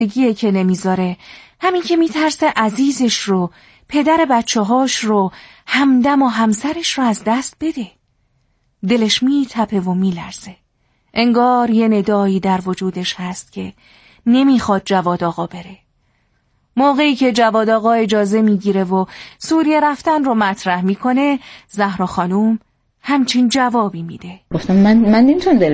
گیه که نمیذاره، همین که میترسه عزیزش رو، پدر بچه‌هاش رو، همدم و همسرش رو از دست بده. دلش میتپه و میلرزه. انگار یه ندایی در وجودش هست که نمیخواد جواد آقا بره. موقعی که جواد آقا اجازه میگیره و سوریه رفتن رو مطرح میکنه، زهرا خانوم همچین جوابی میده. گفتم من نمیتونم دل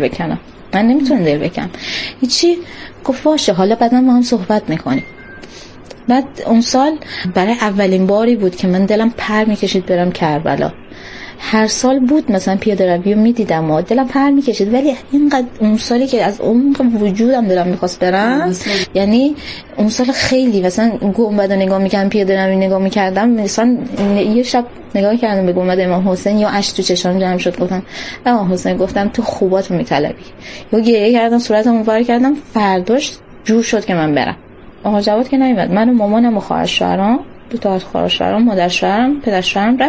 بکنم. هیچی. گفت باشه، حالا بعدا ما هم صحبت میکنیم. بعد اون سال برای اولین باری بود که من دلم پر میکشید برم کربلا. هر سال بود مثلا پیاده روی رو میدیدم و دلم پر میکشید، ولی اینقدر اون سالی که از اون وجودم دلم میخواست برم، یعنی اون سال خیلی مثلا گنبد نگاه میکردم، پیاده روی نگاه میکردم، مثلا یه شب نگاه کردم به گنبد امام حسین، یا اشک تو چشام جمع شد، گفتم امام حسین، گفتم تو خوباتو میطلبی، یا گریه کردم، صورتم اونور کردم. فرداش جور شد که من برم. آقا جواد که نیومد، من و مامانم و خواهر شوهرام، دو تا از خواهر شوهرام، مادر شوهرم، پدر شوهرم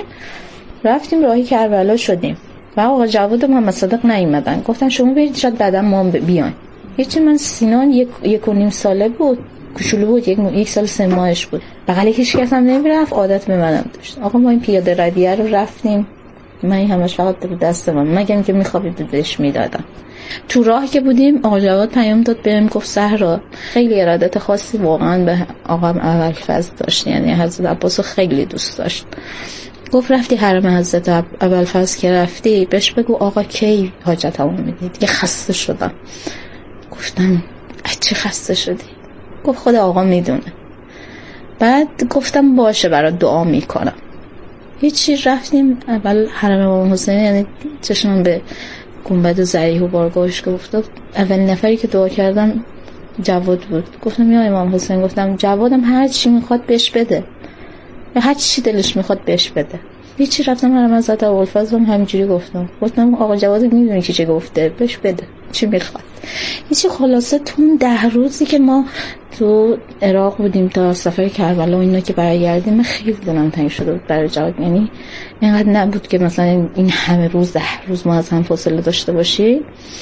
رفتیم راهی کربلا شدیم و آقا جواد و محمد صادق نیومدن. گفتم شما برید، شاید بعدا ما بیاین. هیچی. من سینان 1.5 ساله بود، کوچولو بود، 1 سال 3 ماهش بود. بغل هیچ کس هم نمیرفت، عادت به منم داشت. آقا ما این پیاده رویه رو رفتیم، من همش فقط به دست من، مگه اینکه میخوابید بهش میدادم. تو راه که بودیم آقا جواد پیام داد بهم، گفت زهرا، خیلی ارادت خاصی واقعا به آقا ابوالفضل داشت، یعنی حضرت عباس خیلی دوست داشت. گفت رفتی حرم حضرت ابوالفضل که رفتی، بهش بگو آقا کی حاجتمو میدی، دیگه خسته شدم. گفتم چی خسته شدی؟ گفت خود آقا میدونه. بعد گفتم باشه برات دعا میکنم. هیچی. رفتیم اول حرم امام حسین، یعنی چشمم به گنبد ضریح و بارگاهش که افتاد. اولین نفری که دعا کردم جواد بود. گفتم یا امام حسین، گفتم جوادم هر چی میخواد بهش بده، هر چی دلش میخواد بهش بده. هیچی. رفتم حرم حضرت ابوالفضل همینجوری گفتم آقا جواد میدونی کی چه گفته، بهش بده چی میخواد. هیچی. خلاصه تو 10 روزی که ما تو عراق بودیم تا سفر کربلا و اینا که برگردیم، خیلی دلم تنگ شده بود برای جواد. یعنی اینقدر نبود که مثلا این همه روز 10 روز ما از هم فاصله داشته باشیم.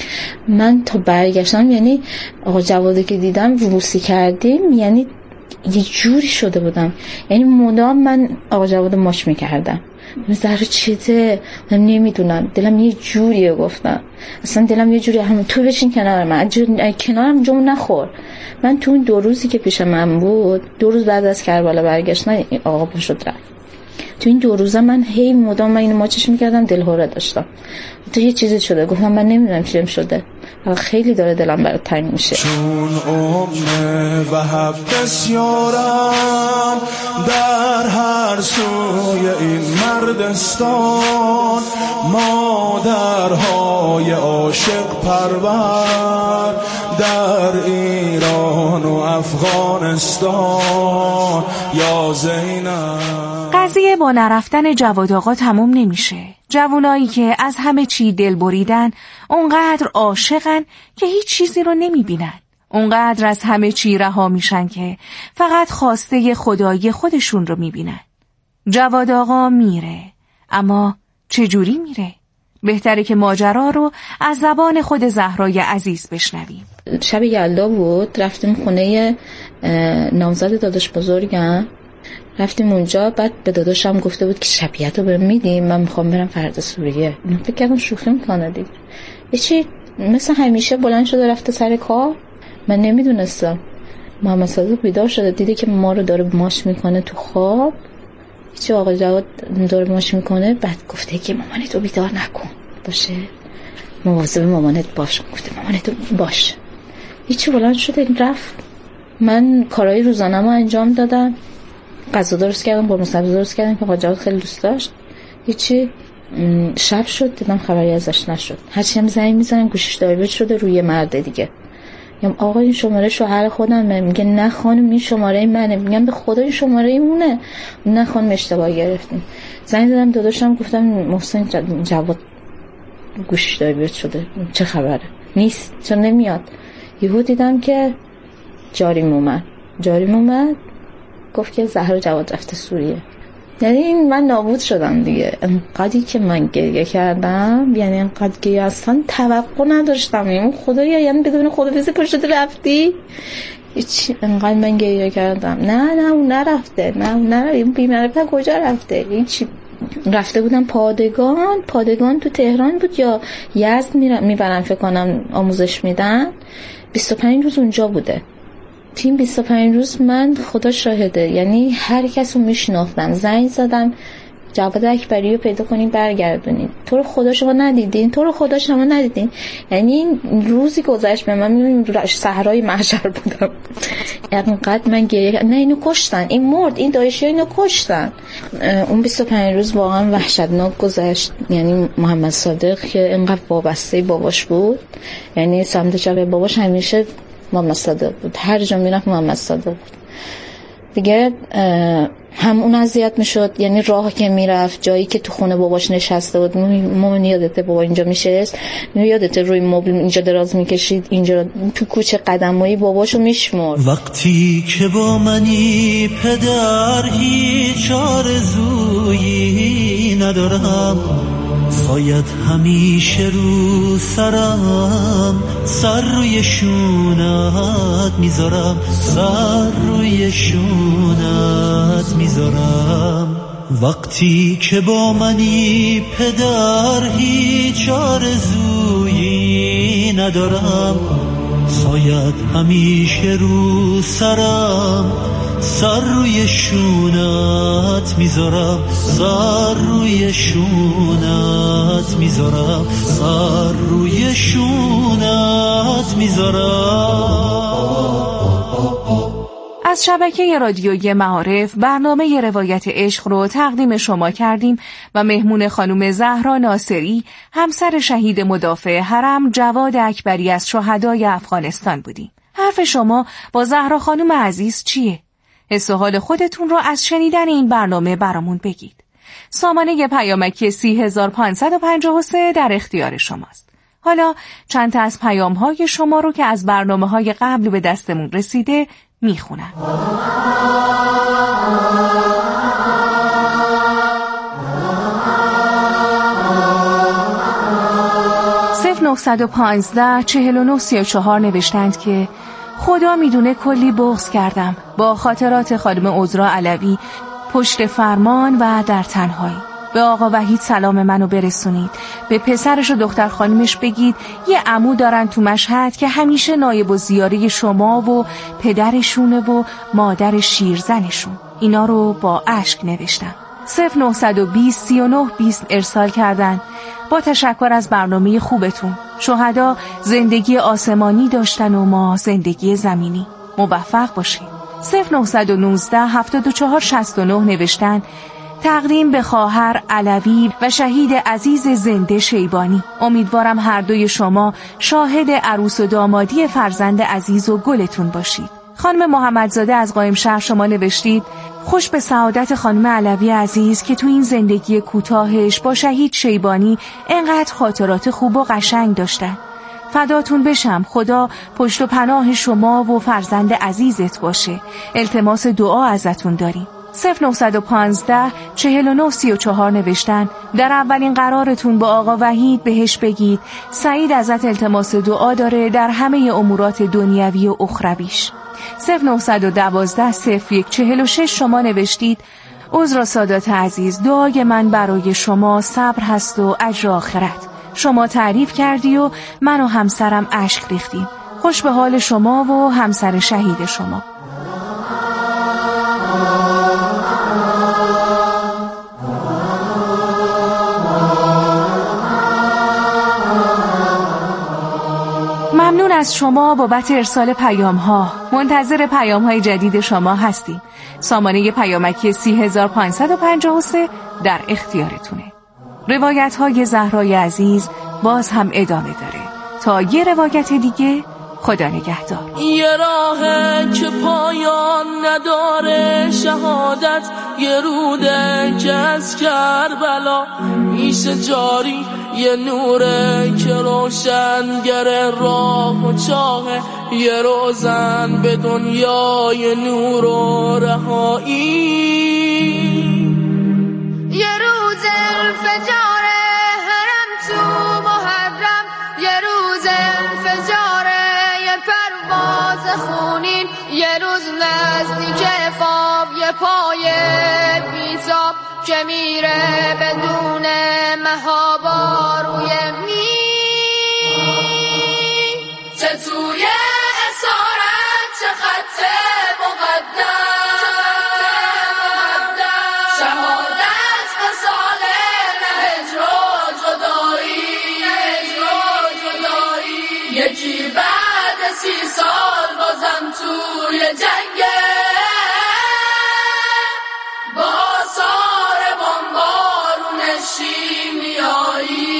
من تا برگشتم، یعنی آقا جوادی که دیدم روسی کردیم، یعنی یه جوری شده بودم، یعنی مدام من آقا جواد ماچ میکردم. زهرا چیته؟ من نمیدونم، دلم یه جوریه. گفتم اصلا دلم یه جوریه، همون تو بشین کنار من، کنارم جمع نخور. من تو این 2 روزی که پیش من بود، 2 روز بعد از کربلا برگشتن، آقا پاشد رفت. تو این 2 روزه من هی مدام من اینو ماچش میکردم، دلهوره داشتم. تو یه چیزی شده. گفتم من نمیدونم چیم شده، خیلی داره دلم برات تنگ میشه. چون وهب بسیارم در هر سوی این مردستان، مادرهای عاشق پرور در ایران و افغانستان. یا زینب. قضیه با نرفتن جواد آقا تموم نمیشه. جوانایی که از همه چی دل بریدن، اونقدر عاشقن که هیچ چیزی رو نمیبینن. اونقدر از همه چی رها میشن که فقط خواسته خدایی خودشون رو میبینن. جواد آقا میره، اما چجوری میره؟ بهتره که ماجرا رو از زبان خود زهرای عزیز بشنویم. شب یلدا بود، رفتیم خونه نامزد داداش بزرگم، رفتیم اونجا. بعد به داداشم گفته بود که شبیه‌تو بهم میدیم، من میخوام برم فردا سوریه. فکر کردم شوخی میکنه دیگه. چی مثل همیشه بلند شده رفته سر کار. من نمیدونستم. محمد صادق بیدار شده، دیده که ما رو داره ماچ میکنه تو خواب. چی آقا جواد داره ماچ میکنه. بعد گفته که مامانتو بیدار نکن، باشه مواظب مامانت باش. گفته مامانتو باش. هیچی. بلند شده رفت. من کارهای روزانه‌مو انجام دادم، غذا درست کردم، قرمه سبزی درست کردم که آقا جواد خیلی دوست داشت. هیچی. شب شد، دیدم خبری ازش نشد. هرچی هم زنگ میزنم گوشش دایورت شده روی مرد دیگه. میگم آقا این شماره شوهر خودمه. میگه نه خانم این شماره منه. میگم به خدا این شماره ایمونه. نه خانم اشتباه گرفتیم. زنگ زدم داداشم، گفتم محسن جواد گوشش دایورت شده، چه خبره؟ نیست، چون نمیاد. یهو دیدم که جاریم اومد گفت که زهرا جواد رفته سوریه. یعنی من نابود شدم دیگه. انقدری که من گریه کردم، یعنی انقدر که اصلا توقع نداشتم. یعنی خدایا، یعنی بدون خدافظی پشت رفتی. هیچ. انقدر من گریه کردم. نه اون نرفته، نه این بی‌معرفت کجا رفته؟ هیچ. رفته بودم پادگان تو تهران بود یا یزد میبرن فکر کنم آموزش میدن. 25 روز اونجا بوده تیم. 25 روز من خدا شاهده، یعنی هر کس رو میشناختم. زنگ زدم جواد اکبری رو پیدا کنین برگردونین. تو رو خدا شما ندیدین. یعنی روزی گذشت به من میبینم صحرای محشر بودم. اینقدر من گریه نه اینو کشتن، این مرد، این داعشی اینو کشتن. اون 25 روز واقعا وحشتناک گذشت. یعنی محمد صادق که اینقدر وابسته باباش بود، یعنی سمت چپ باباش همیشه محمد صادق بود، هر جا میرفت محمد صادق بود دیگه. هم اون اذیت میشد، یعنی راه که میرفت جایی که تو خونه باباش نشسته بود، مومن یادته بابا اینجا میشست، یادته روی مبل اینجا دراز میکشید، اینجا تو کوچه قدمایی باباشو میشمرد. وقتی که با منی پدر هیچ آرزویی ندارم، سایت همیشه رو سرم، سر روی شونت میذارم، سر روی شونت میذارم. وقتی که با منی پدر هیچ آرزویی ندارم، سایت همیشه رو سرم، سر روی شونت میذارم، سر روی شونت میذارم، سر روی شونت میذارم. از شبکه رادیویی معارف برنامه روایت عشق رو تقدیم شما کردیم و مهمون خانم زهرا ناصری، همسر شهید مدافع حرم جواد اکبری از شهدای افغانستان بودیم. حرف شما با زهرا خانم عزیز چیه؟ حس و حال خودتون رو از شنیدن این برنامه برامون بگید. سامانه پیامکی 30553 در اختیار شماست. حالا چند تا از پیام‌های شما رو که از برنامه‌های قبل به دستمون رسیده میخونم. 0915-4934 نوشتند که خدا میدونه کلی بغض کردم با خاطرات خانم عذرا علوی پشت فرمان و در تنهایی. به آقا وحید سلام منو برسونید. به پسرش و دختر خانمش بگید یه عمو دارن تو مشهد که همیشه نایب الزیاره شما و پدرشونه و مادر شیرزنشون. اینا رو با اشک نوشتم. 0920-39-20 ارسال کردن. با تشکر از برنامه خوبتون. شهدا زندگی آسمانی داشتن و ما زندگی زمینی. موفق باشید. 0919-7469 نوشتن تقدیم به خواهر علوی و شهید عزیز زنده شیبانی. امیدوارم هر دوی شما شاهد عروس و دامادی فرزند عزیز و گلتون باشید. خانم محمدزاده از قائمشهر شما نوشتید خوش به سعادت خانم علوی عزیز که تو این زندگی کوتاهش با شهید شیبانی انقدر خاطرات خوب و قشنگ داشتن. فداتون بشم، خدا پشت و پناه شما و فرزند عزیزت باشه. التماس دعا ازتون داریم. 0915-4934 نوشتن در اولین قرارتون با آقا وحید بهش بگید سعید ازت التماس دعا داره در همه امورات دنیوی و اخرویش. 0912-0146 شما نوشتید عذرا سادات عزیز، دعای من برای شما صبر هست و اجر آخرت. شما تعریف کردی و من و همسرم اشک ریختیم. خوش به حال شما و همسر شهید شما. ممنون از شما بابت ارسال پیام ها. منتظر پیام های جدید شما هستیم. سامانه پیامکی 3553 در اختیارتونه. روایت های زهرای عزیز باز هم ادامه داره. تا یه روایت دیگه، خدا نگهدار. یه راهه که پایان نداره، شهادت یه روده که از کربلا میشه جاری، یه نوره که روشنگر راه و چاهه، یه روزن به دنیای نور و رهایی، یه روز انفجار حرم تو محرم، یه روز انفجار یه پرواز بخونین یه روز نزدیک خواب یه پای بیتاب که میره بدون مهابا روی چه توی اسارت چه خط مقدم شهادت قصال هجر و جدایی یکی بعد 30 سال بازم توی جنگه با آثار بمبارون شیمیایی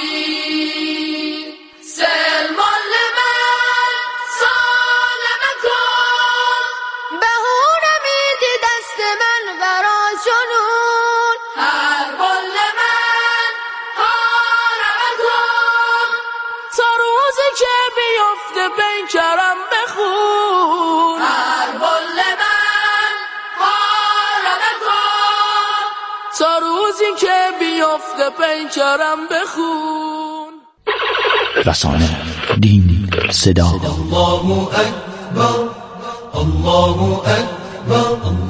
سلمان من سالم کن بهونه میدی دست من برا جنون هر بال من هارم کن تا روزی که بیفته پیکرم بخون هر بال من هارم کن تا روزی که بیفته پیکرم بخون. رسانه، دین، صدا. الله اکبر الله اکبر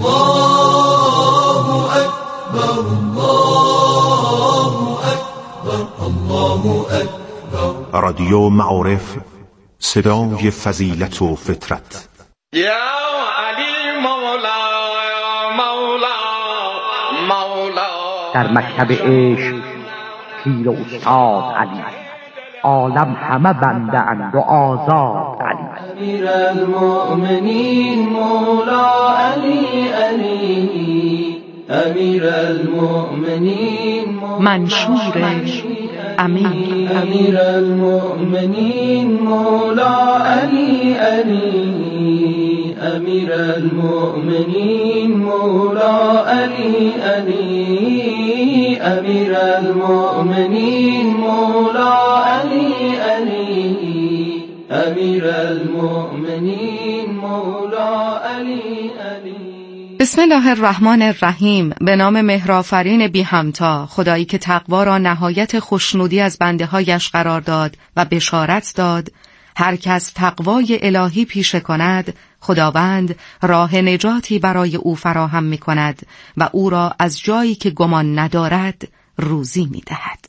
الله اکبر الله اکبر الله اکبر. رادیو معارف، صدای فضیلت و فطرت. یا علی مولا مولا مولا. در مکتب عشق پیر و استاد علی، عالم همه بنده اند و آزاد علی. امیر المؤمنین مولا علی علی امیر المؤمنین منشور امیر. امیر المؤمنین مولا علی علی امیر المؤمنین مولا علی علی امیر المؤمنین مولا علی علی امیر المؤمنین مولا علی علی. بسم الله الرحمن الرحیم. به نام مهرآفرین بی همتا، خدایی که تقوا را نهایت خوشنودی از بنده هایش قرار داد و بشارت داد هر کس تقوای الهی پیشه کند، خداوند راه نجاتی برای او فراهم می کند و او را از جایی که گمان ندارد روزی می دهد.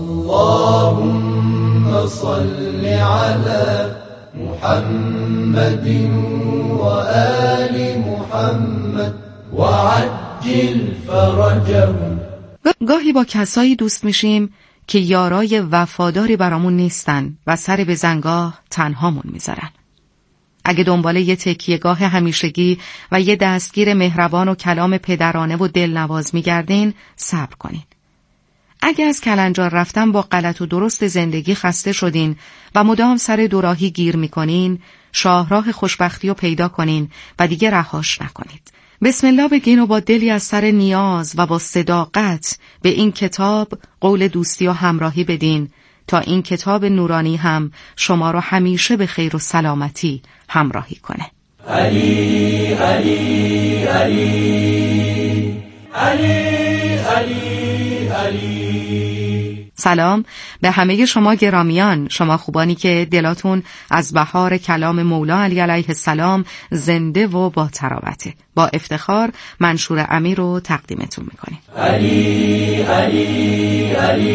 اللهم صل علی محمد و آل محمد و عجل فرجهم. گاهی با کسایی دوست میشیم که یارای وفاداری برامون نیستن و سر به زنگاه تنهامون میذارن. اگه دنبال یه تکیهگاه همیشگی و یه دستگیر مهربان و کلام پدرانه و دلنواز میگردین، صبر کنین. اگه از کلنجار رفتن با غلط و درست زندگی خسته شدین و مدام سر دوراهی گیر میکنین، شاهراه خوشبختی رو پیدا کنین و دیگه رهاش نکنید. بسم الله بگین و با دلی از سر نیاز و با صداقت به این کتاب قول دوستی و همراهی بدین تا این کتاب نورانی هم شما رو همیشه به خیر و سلامتی همراهی کنه. علی علی علی علی علی علی. سلام به همه شما گرامیان، شما خوبانی که دلاتون از بهار کلام مولا علی علیه السلام زنده و با تراوته. با افتخار منشور امیر رو تقدیمتون میکنیم. علی علی علی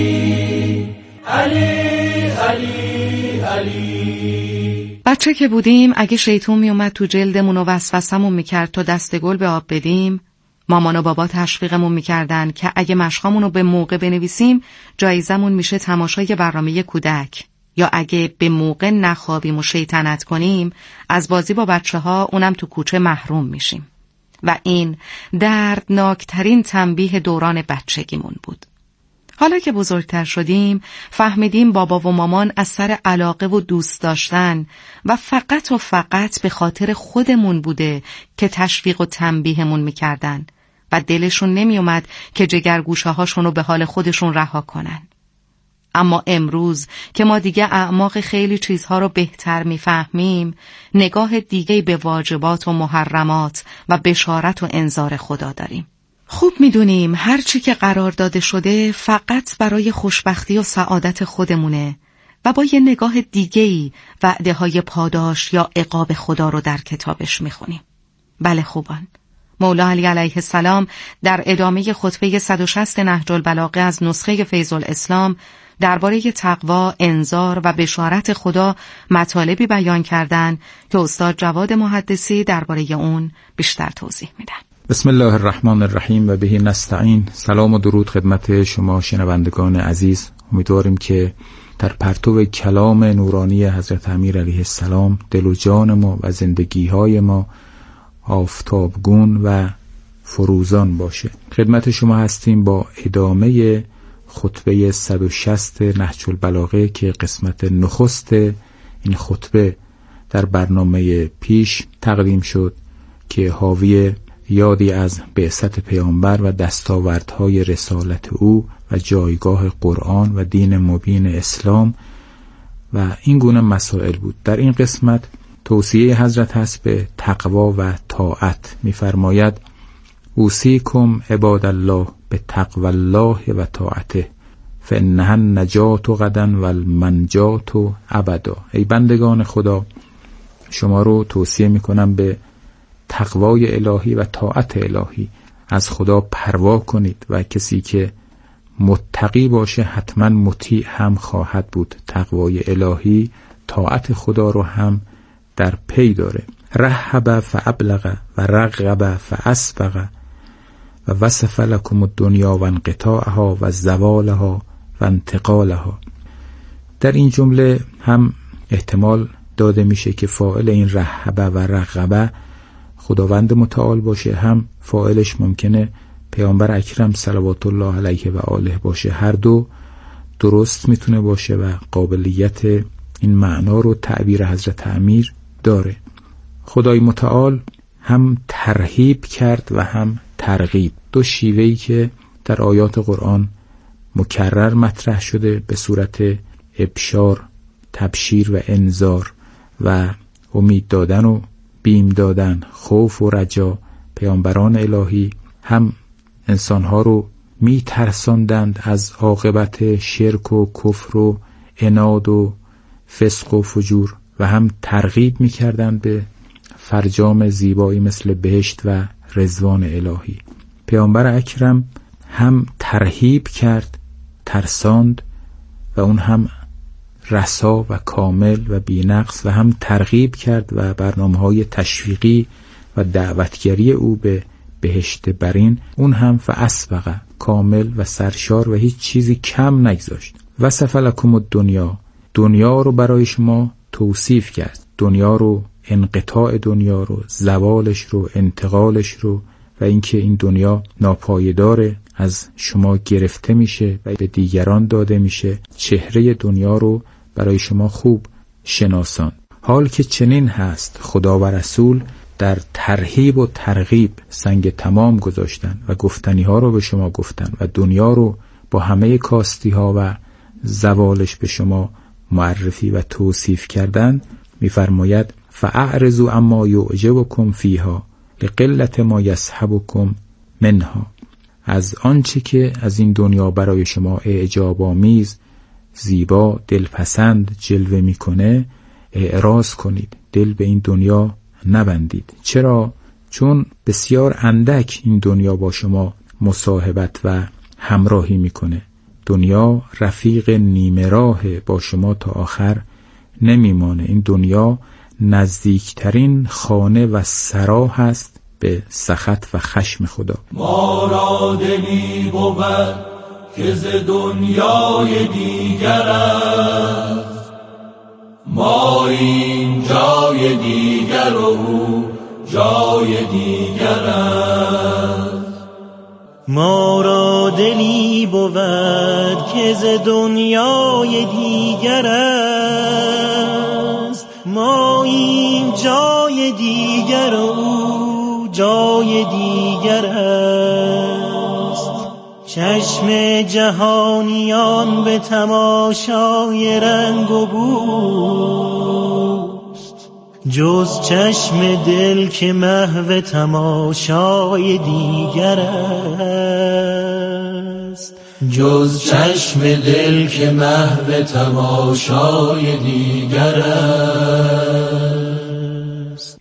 علی علی علی. بچه که بودیم اگه شیطون میومد تو جلدمون و وسوسمون میکرد تا دست گل به آب بدیم، مامان و بابا تشویقمون میکردن که اگه مشقامونو به موقع بنویسیم جایزمون میشه تماشای برنامه کودک، یا اگه به موقع نخوابیم و شیطنت کنیم از بازی با بچه‌ها اونم تو کوچه محروم میشیم. و این دردناکترین تنبیه دوران بچگیمون بود. حالا که بزرگتر شدیم فهمیدیم بابا و مامان از سر علاقه و دوست داشتن و فقط به خاطر خودمون بوده که تشویق و تنبیهمون میکردن و دلشون نمیومد که جگرگوشه هاشون رو به حال خودشون رها کنن. اما امروز که ما دیگه اعماق خیلی چیزها رو بهتر میفهمیم، نگاه دیگه‌ای به واجبات و محرمات و بشارت و انذار خدا داریم. خوب میدونیم هر چی که قرار داده شده فقط برای خوشبختی و سعادت خودمونه و با یه نگاه دیگه‌ای وعده های پاداش یا عقاب خدا رو در کتابش میخونیم. بله خوبان، مولا علی علیه السلام در ادامه خطبه 160 نهج البلاغه از نسخه فیض الاسلام درباره تقوا، انذار و بشارت خدا مطالبی بیان کردند که استاد جواد محدثی درباره اون بیشتر توضیح میدن. بسم الله الرحمن الرحیم و به نستعین. سلام و درود خدمت شما شنوندگان عزیز. امیدواریم که در پرتو کلام نورانی حضرت امیر علیه السلام دل و جان ما و زندگی‌های ما آفتابگون و فروزان باشه. خدمت شما هستیم با ادامه خطبه 160 نهج البلاغه که قسمت نخست این خطبه در برنامه پیش تقدیم شد که حاوی یادی از بعثت پیامبر و دستاوردهای رسالت او و جایگاه قرآن و دین مبین اسلام و این گونه مسائل بود. در این قسمت توصیه حضرت هست به تقوا و طاعت. می‌فرماید اوصیکم عباد الله به تقوی الله و طاعته فانها النجات غدا و المنجات ابدا. ای بندگان خدا، شما رو توصیه میکنم به تقوای الهی و طاعت الهی. از خدا پروا کنید و کسی که متقی باشه حتما مطیع هم خواهد بود. تقوای الهی طاعت خدا رو هم در پی داره. رحب فابلغ و رغب فاسبغ و وصف لكم الدنیا و انقطاعها و زوالها و انتقالها. در این جمله هم احتمال داده میشه که فاعل این رحب و رغب خداوند متعال باشه، هم فاعلش ممکنه پیامبر اکرم صلوات الله علیه و آله باشه. هر دو درست میتونه باشه و قابلیت این معنا رو تعبیر حضرت امیر داره. خدای متعال هم ترهیب کرد و هم ترغیب، دو شیوهی که در آیات قرآن مکرر مطرح شده به صورت ابشار، تبشیر و انذار و امید دادن و بیم دادن، خوف و رجا. پیامبران الهی هم انسانها رو می ترساندند از عاقبت شرک و کفر و عناد و فسق و فجور و هم ترغیب می کردند به فرجام زیبایی مثل بهشت و رضوان الهی. پیامبر اکرم هم ترهیب کرد، ترساند و اون هم رسا و کامل و بی‌نقص، و هم ترغیب کرد و برنامه‌های تشویقی و دعوتگری او به بهشت برین اون هم فاسبغ، کامل و سرشار و هیچ چیزی کم نگذاشت. وصف لکم الدنیا، دنیا رو برای شما توصیف کرد. دنیا رو، انقطاع دنیا رو، زوالش رو، انتقالش رو و اینکه این دنیا ناپایداره، از شما گرفته میشه و به دیگران داده میشه. چهره دنیا رو برای شما خوب شناسان. حال که چنین هست، خدا و رسول در ترهیب و ترغیب سنگ تمام گذاشتن و گفتنی ها رو به شما گفتن و دنیا رو با همه کاستی ها و زوالش به شما معرفی و توصیف کردن. میفرماید فاعرضوا عما یعجبکم فیها لقلة ما یصحبکم منها. از آنچه که از این دنیا برای شما اعجاب آمیز، زیبا، دلپسند جلوه میکنه اعراض کنید. دل به این دنیا نبندید. چرا؟ چون بسیار اندک این دنیا با شما مصاحبت و همراهی میکنه. دنیا رفیق نیمه راه با شما تا آخر نمیمانه. این دنیا نزدیکترین خانه و سرا هست به سخط و خشم خدا. ما را دلی بود که ز دنیای دیگر است، ما این جای دیگر و او جای دیگر است. ما را دلی بود که ز دنیای دیگر است، ما این جای دیگر و او جای دیگر است. چشم جهانیان به تماشای رنگ و بوست، جز چشم دل که محو تماشای دیگر است. جز چشم دل که محو تماشای دیگر است.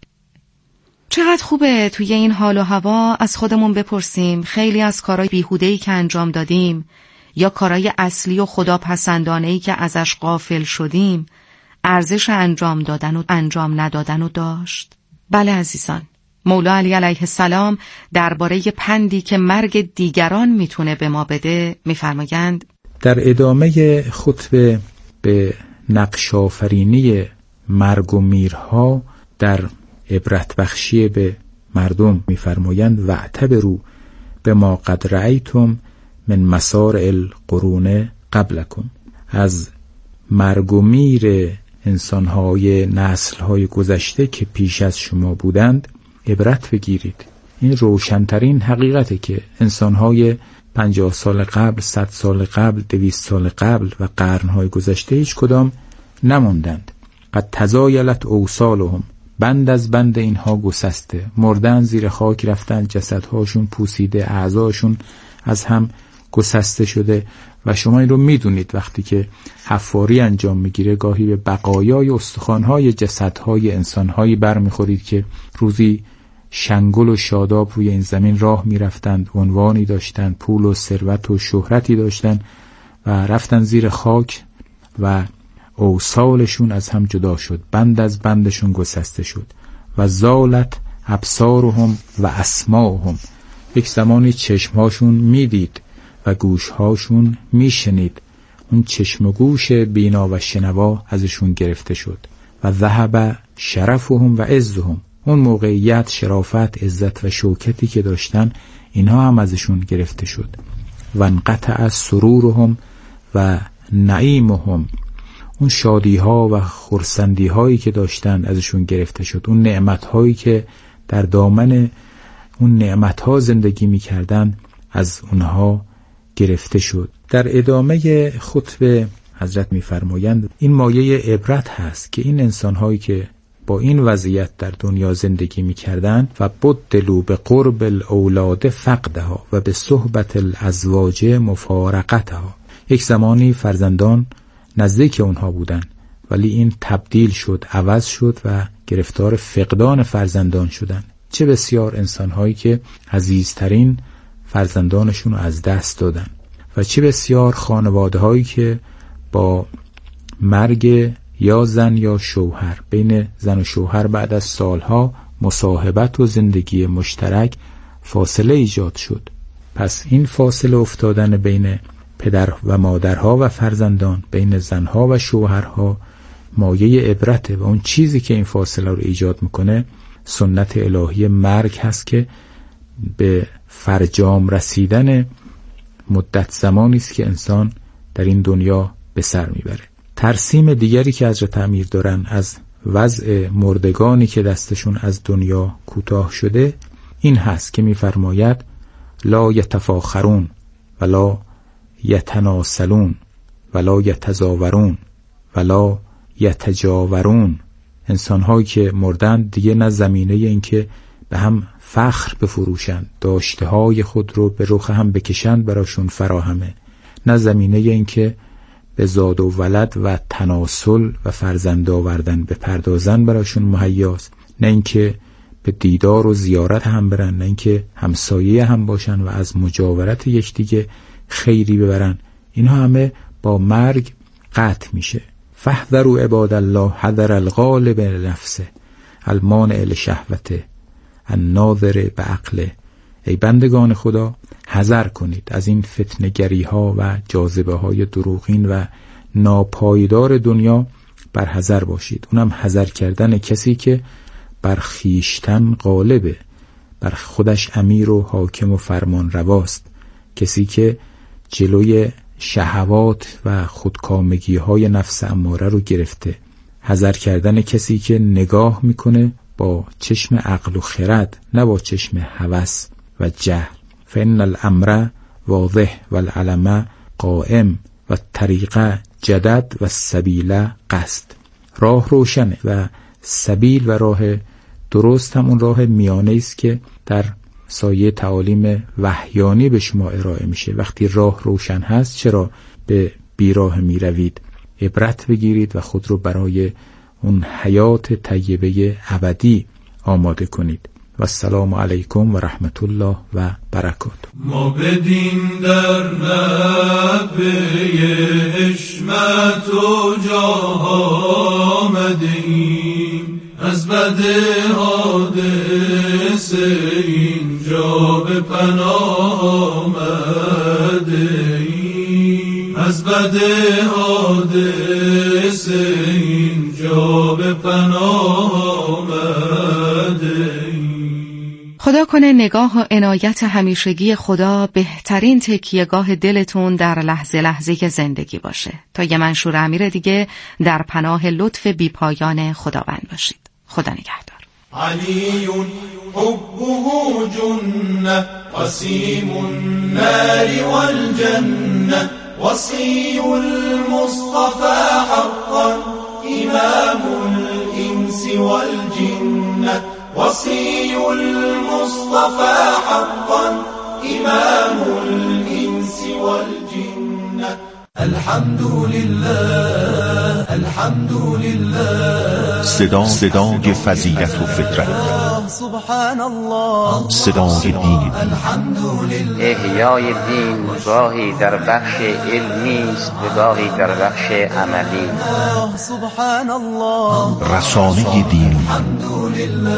چقدر خوبه توی این حال و هوا از خودمون بپرسیم خیلی از کارهای بیهوده‌ای که انجام دادیم یا کارهای اصلی و خداپسندانه‌ای که ازش غافل شدیم ارزش انجام دادن و انجام ندادن و داشت. بله عزیزان، مولا علی علیه السلام درباره پندی که مرگ دیگران میتونه به ما بده میفرمایند در ادامه خطبه به نقش آفرینی مرگ و میرها در عبرت بخشی به مردم میفرمایند واعتبروا بما قد رأیتم من مسار القرون قبلکم. از مرگ و میر انسانهای نسلهای گذشته که پیش از شما بودند عبرت بگیرید. این روشنترین حقیقته که انسانهای 50 سال قبل، 100 سال قبل، 200 سال قبل و قرنهای گذشته هیچ کدام نماندند. قد تزایلت اوصالهم، بند از بند اینها گسسته، مردن، زیر خاک رفتن، جسدهاشون پوسیده، اعضاشون از هم گسسته شده و شما این رو میدونید وقتی که حفاری انجام میگیره گاهی به بقایای استخوانهای جسدهای انسانهایی برمیخورید که روزی شنگل و شاداب روی این زمین راه میرفتند، عنوانی داشتند، پول و ثروت و شهرتی داشتند و رفتن زیر خاک و اوصالشون از هم جدا شد، بند از بندشون گسسته شد. و زالت ابصارهم و اسماعهم، یک زمانی چشمهاشون میدید و گوشهاشون میشنید، اون چشم و گوش بینا و شنوا ازشون گرفته شد. و ذهب شرفهم و عزهم، اون موقعیت، شرافت، عزت و شوکتی که داشتن اینها هم ازشون گرفته شد. و انقطع سرورهم و نعیمهم، اون شادی ها و خرسندی هایی که داشتن ازشون گرفته شد. اون نعمت هایی که در دامن اون نعمت ها زندگی می کردن از اونها گرفته شد. در ادامه خطبه حضرت می فرمایند این مایه عبرت هست که این انسان هایی که با این وضعیت در دنیا زندگی می کردن و بدلوا به قرب الاولاد فقدها و به صحبت الازواج مفارقتها، یک زمانی فرزندان نزدیک اونها بودن ولی این تبدیل شد، عوض شد و گرفتار فقدان فرزندان شدن. چه بسیار انسانهایی که عزیزترین فرزندانشون رو از دست دادن و چه بسیار خانواده هایی که با مرگ یا زن یا شوهر، بین زن و شوهر بعد از سالها مصاحبت و زندگی مشترک فاصله ایجاد شد. پس این فاصله افتادن بین پدر و مادرها و فرزندان، بین زنها و شوهرها مایه عبرته و اون چیزی که این فاصله رو ایجاد میکنه سنت الهی مرگ هست که به فرجام رسیدن مدت زمانی است که انسان در این دنیا به سر میبره. ترسیم دیگری که حضرت امیر دارن از وضع مردگانی که دستشون از دنیا کوتاه شده این هست که میفرماید لا یتفاخرون ولا یتناسلون ولا یتزاورون ولا یتجاورون. انسان‌هایی که مردند دیگه نه زمینه این که به هم فخر بفروشند، داشته‌های خود رو به رخ هم بکشند براشون فراهمه، نه زمینه این که به زاد و ولد و تناسل و فرزند آوردن بپردازن براشون مهیاست، نه این که به دیدار و زیارت هم برن، نه این که همسایه هم باشن و از مجاورت یکدیگه خیری ببرن. اینها همه با مرگ قطع میشه. فاحذروا عباد الله حذر الغالب لنفسه المانع لشهوته الناظر بعقله. ای بندگان خدا حذر کنید از این فتنه‌گری ها و جاذبه های دروغین و ناپایدار دنیا، بر حذر باشید. اونم حذر کردن کسی که بر خیشتن غالبه، بر خودش امیر و حاکم و فرمان رواست، کسی که جلوی شهوات و خودکامگی های نفس اماره رو گرفته. حذر کردن کسی که نگاه میکنه با چشم عقل و خرد، نه با چشم هوس و جهل. فإن الامر واضح والعلم قائم و طریقه جدد و سبیل قصد. راه روشنه و سبیل و راه درست هم اون راه میانه است که در سایه تعالیم وحیانی به شما ارائه میشه. وقتی راه روشن هست چرا به بیراه میروید؟ عبرت بگیرید و خود رو برای اون حیات طیبه ابدی آماده کنید. و السلام علیکم و رحمت الله و برکاته. ما بدین در نبه حشمت و جاه آمدیم، از بد حادثه اینجا به پناه آمدیم، از بد حادثه اینجا به پناه آمدیم. خدا کنه نگاه و عنایت همیشگی خدا بهترین تکیهگاه دلتون در لحظه لحظه زندگی باشه تا یه منشور امیر دیگه در پناه لطف بیپایان خداوند باشید. خدا نگهدار. علی حبه جنة قسیم النار والجنة وصی المصطفى حقا امام الانس والجنة وصي المصطفى حقا امام الانس والجنة. الحمد لله الحمد لله. صدای فضیلت و فطرت، سبحان الله، صدای دین. الحمد لله. احیای دین گاهی در بخش علمی است و گاهی در بخش عملی. سبحان الله. رسانه دین. الحمد لله.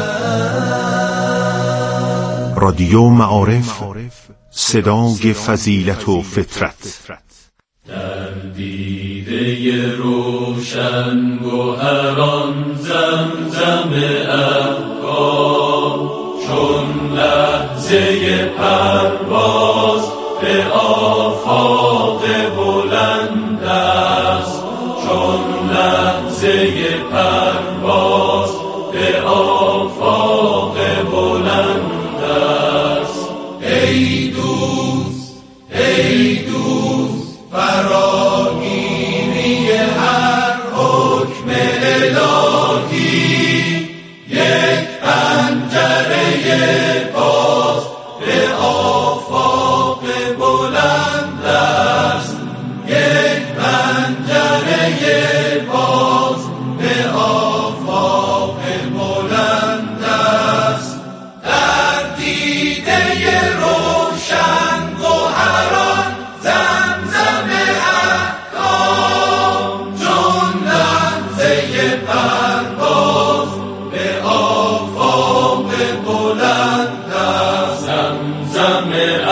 رادیو معارف، صدای فضیلت و فطرت. در دیده روشن گوهران زمزم افغان، چون لحظه پرواز به آفاق بلند است، چون لحظه پرواز به آفاق بلند است. ای دوست ای دوست فراگیری هر حکم الهی، یک پنجره باز به آفاق بلند است، یک پنجره باز به آفاق بلند است. در دیده روشن گوهران زمزم احکام، چون لحظه پرواز به آفاق بلند است. زمزم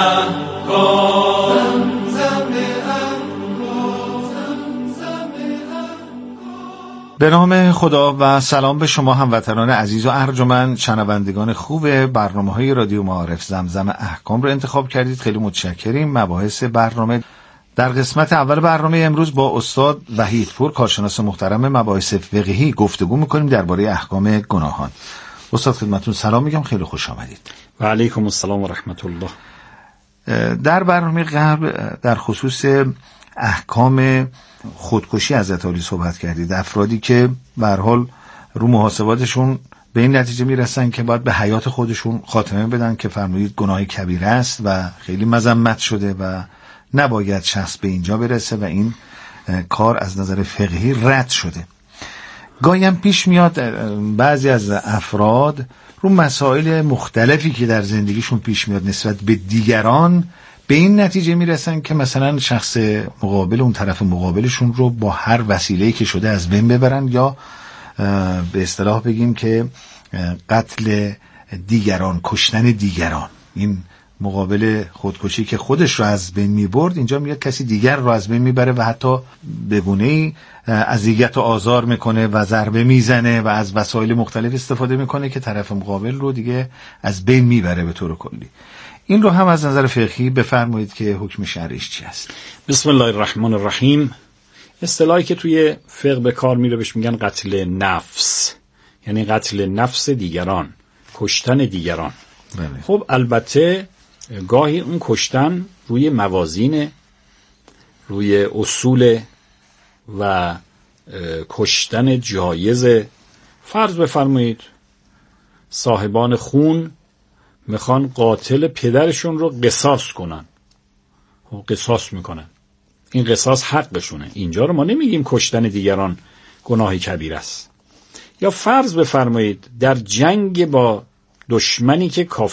احکام، زمزم احکام، زمزم احکام. به نام خدا و سلام به شما هموطنان عزیز و ارجمند، شنوندگان خوب برنامه‌های رادیو معارف. زمزم احکام رو انتخاب کردید، خیلی متشکریم. مباحث برنامه در قسمت اول برنامه امروز با استاد وحیدپور، کارشناس محترم مباحث فقهی گفتگو می‌کنیم درباره احکام گناهان. استاد خدمتتون سلام میگم، خیلی خوش آمدید. و علیکم السلام و رحمت الله. در برنامه قبل در خصوص احکام خودکشی حضرت علی صحبت کردید. افرادی که به هر حال رو محاسباتشون به این نتیجه میرسن که باید به حیات خودشون خاتمه بدن که فرمودید گناه کبیره است و خیلی مذمت شده و نباید شخص به اینجا برسه و این کار از نظر فقهی رد شده. گاهی هم پیش میاد بعضی از افراد رو مسائل مختلفی که در زندگیشون پیش میاد نسبت به دیگران به این نتیجه میرسن که مثلا شخص مقابل، اون طرف مقابلشون رو با هر وسیله‌ای که شده از بین ببرن، یا به اصطلاح بگیم که قتل دیگران، کشتن دیگران. این مقابل خودکشی که خودش رو از بین میبرد، اینجا میاد کسی دیگر رو از بین میبره و حتی به گونه‌ای اذیت و آزار میکنه و ضربه میزنه و از وسایل مختلف استفاده میکنه که طرف مقابل رو دیگه از بین میبره به طور کلی. این رو هم از نظر فقهی بفرمایید که حکم شرعیش چی است؟ بسم الله الرحمن الرحیم. اصطلاحی که توی فقه به کار میره بهش میگن قتل نفس، یعنی قتل نفس دیگران، کشتن دیگران. بله. خب البته گاهی اون کشتن روی موازین، روی اصول و کشتن جایز. فرض بفرمایید صاحبان خون میخوان قاتل پدرشون رو قصاص کنن، قصاص میکنن. این قصاص حقشونه. اینجا رو ما نمیگیم کشتن دیگران گناه کبیر است. یا فرض بفرمایید در جنگ با دشمنی که کافر